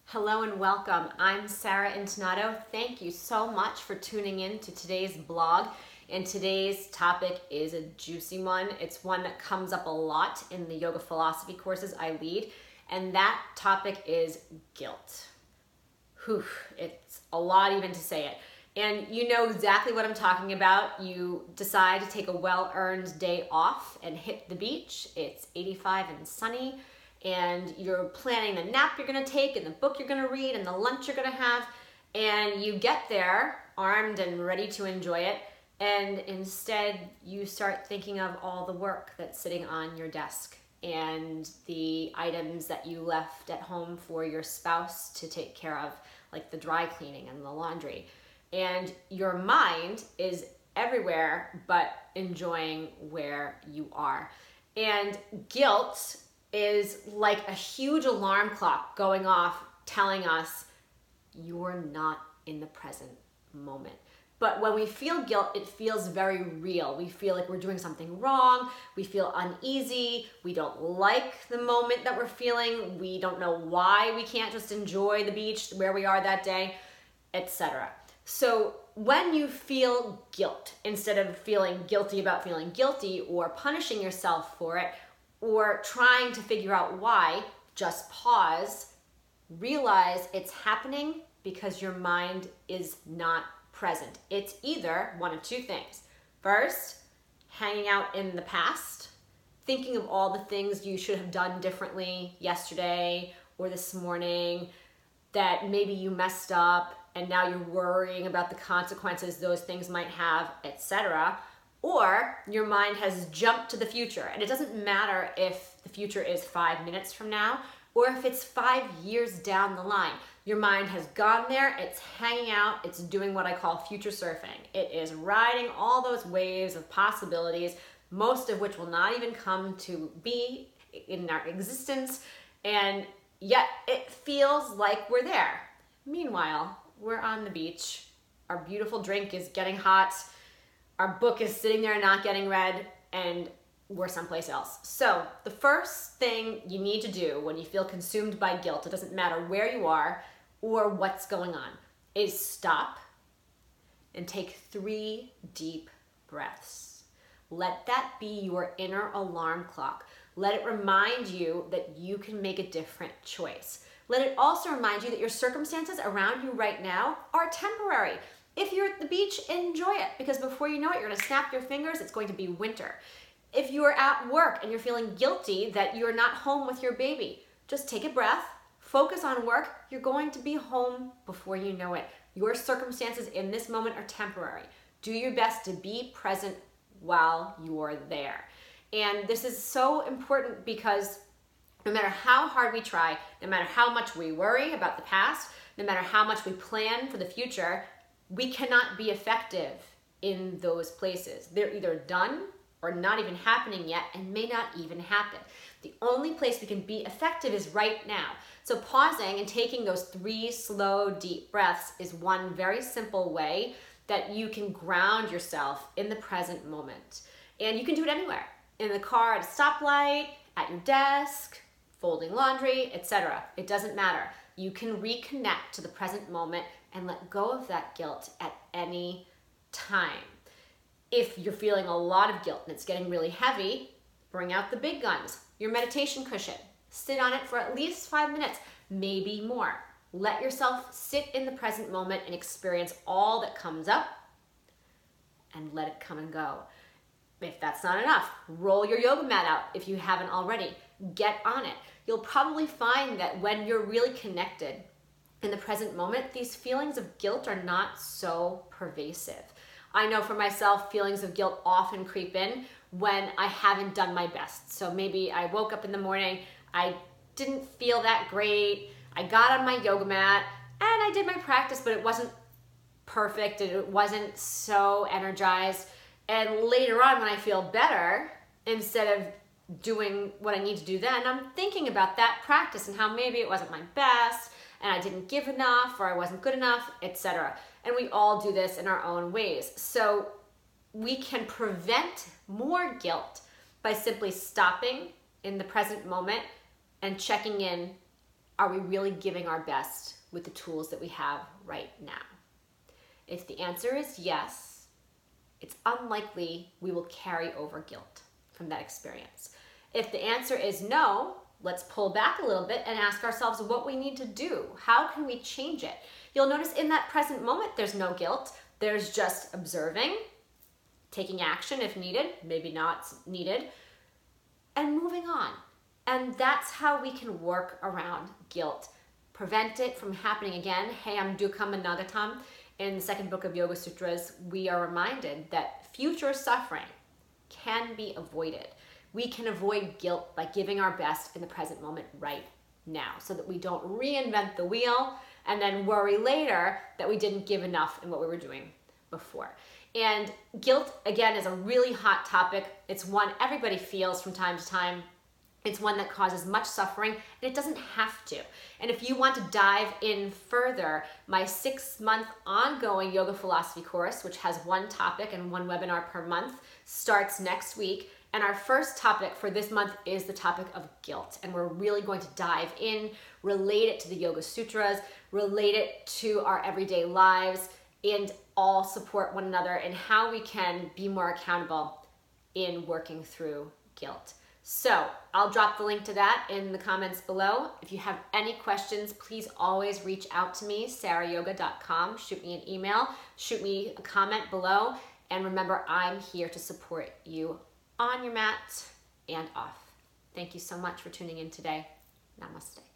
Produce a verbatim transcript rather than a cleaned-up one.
Hello and welcome. I'm Sarah Intonato. Thank you so much for tuning in to today's blog. And today's topic is a juicy one. It's one that comes up a lot in the yoga philosophy courses I lead. And that topic is guilt. Whew, it's a lot even to say it. And you know exactly what I'm talking about. You decide to take a well-earned day off and hit the beach. It's eighty-five and sunny. And you're planning the nap you're gonna take and the book you're gonna read and the lunch you're gonna have, and you get there armed and ready to enjoy it, and instead you start thinking of all the work that's sitting on your desk and the items that you left at home for your spouse to take care of, like the dry cleaning and the laundry. And your mind is everywhere but enjoying where you are. And guilt is like a huge alarm clock going off telling us you're not in the present moment. But when we feel guilt, it feels very real. We feel like we're doing something wrong. We feel uneasy. We don't like the moment that we're feeling. We don't know why we can't just enjoy the beach where we are that day, et cetera. So when you feel guilt, instead of feeling guilty about feeling guilty or punishing yourself for it, or trying to figure out why, just pause, realize it's happening because your mind is not present. It's either one of two things. First, hanging out in the past, thinking of all the things you should have done differently yesterday or this morning, that maybe you messed up and now you're worrying about the consequences those things might have, et cetera. Or your mind has jumped to the future, and it doesn't matter if the future is five minutes from now or if it's five years down the line. Your mind has gone there, it's hanging out, it's doing what I call future surfing. It is riding all those waves of possibilities, most of which will not even come to be in our existence, and yet it feels like we're there. Meanwhile, we're on the beach, our beautiful drink is getting hot, our book is sitting there not getting read, and we're someplace else. So the first thing you need to do when you feel consumed by guilt, it doesn't matter where you are or what's going on, is stop and take three deep breaths. Let that be your inner alarm clock. Let it remind you that you can make a different choice. Let it also remind you that your circumstances around you right now are temporary. If you're at the beach, enjoy it, because before you know it, you're gonna snap your fingers, it's going to be winter. If you're at work and you're feeling guilty that you're not home with your baby, just take a breath, focus on work, you're going to be home before you know it. Your circumstances in this moment are temporary. Do your best to be present while you're there. And this is so important because no matter how hard we try, no matter how much we worry about the past, no matter how much we plan for the future, we cannot be effective in those places. They're either done or not even happening yet and may not even happen. The only place we can be effective is right now. So pausing and taking those three slow, deep breaths is one very simple way that you can ground yourself in the present moment. And you can do it anywhere. In the car, at a stoplight, at your desk, folding laundry, et cetera. It doesn't matter. You can reconnect to the present moment and let go of that guilt at any time. If you're feeling a lot of guilt and it's getting really heavy, bring out the big guns, your meditation cushion. Sit on it for at least five minutes, maybe more. Let yourself sit in the present moment and experience all that comes up and let it come and go. If that's not enough, roll your yoga mat out if you haven't already. Get on it. You'll probably find that when you're really connected in the present moment, these feelings of guilt are not so pervasive. I know for myself, feelings of guilt often creep in when I haven't done my best. So maybe I woke up in the morning, I didn't feel that great, I got on my yoga mat, and I did my practice, but it wasn't perfect, and it wasn't so energized. And later on, when I feel better, instead of doing what I need to do then, I'm thinking about that practice and how maybe it wasn't my best, and I didn't give enough, or I wasn't good enough, et cetera. And we all do this in our own ways. So we can prevent more guilt by simply stopping in the present moment and checking in are we really giving our best with the tools that we have right now? If the answer is yes, it's unlikely we will carry over guilt from that experience. If the answer is no, let's pull back a little bit and ask ourselves what we need to do. How can we change it? You'll notice in that present moment, there's no guilt. There's just observing, taking action if needed, maybe not needed, and moving on. And that's how we can work around guilt. Prevent it from happening again. Hayam Dukkham Anagatam. In the second book of Yoga Sutras, we are reminded that future suffering can be avoided. We can avoid guilt by giving our best in the present moment right now so that we don't reinvent the wheel and then worry later that we didn't give enough in what we were doing before. And guilt, again, is a really hot topic. It's one everybody feels from time to time. It's one that causes much suffering, and it doesn't have to. And if you want to dive in further, my six-month ongoing yoga philosophy course, which has one topic and one webinar per month, starts next week. And our first topic for this month is the topic of guilt. And we're really going to dive in, relate it to the Yoga Sutras, relate it to our everyday lives, and all support one another in how we can be more accountable in working through guilt. So I'll drop the link to that in the comments below. If you have any questions, please always reach out to me, sarah yoga dot com. Shoot me an email, shoot me a comment below. And remember, I'm here to support you on your mat and off. Thank you so much for tuning in today. Namaste.